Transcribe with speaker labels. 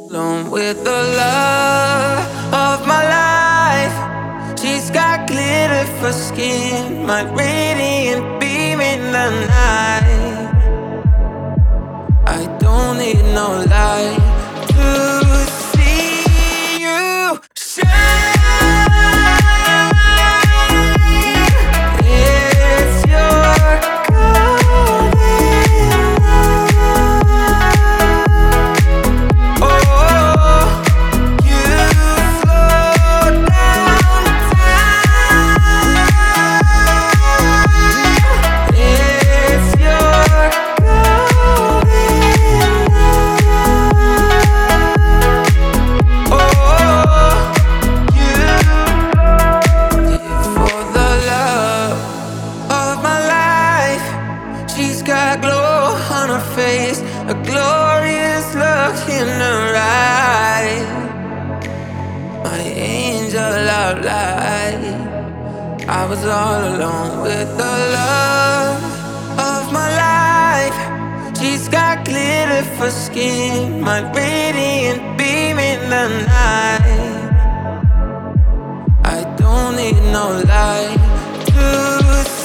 Speaker 1: Alone with the love of my life. She's got glitter for skin, my radiant beam in the night. I don't need no light to see you shine. It's your golden oh, you slow down time. It's your golden oh, you for the love of my life. She's got glow on her face, a glorious look in her eyes. My angel of light. I was all alone with the love of my life. She's got glitter for skin, my radiant beam in the night. I don't need no light to